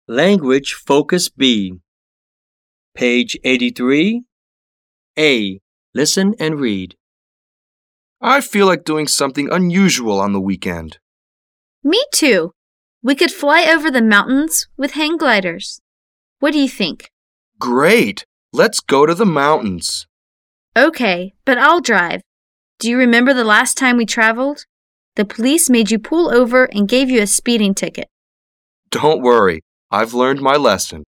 Language Focus B. Page 83. A. Listen and read. I feel like doing something unusual on the weekend. Me too. We could fly over the mountains with hang gliders. What do you think? Great! Let's go to the mountains. Okay, but I'll drive. Do you remember the last time we traveled? The police made you pull over and gave you a speeding ticket. Don't worry, I've learned my lesson.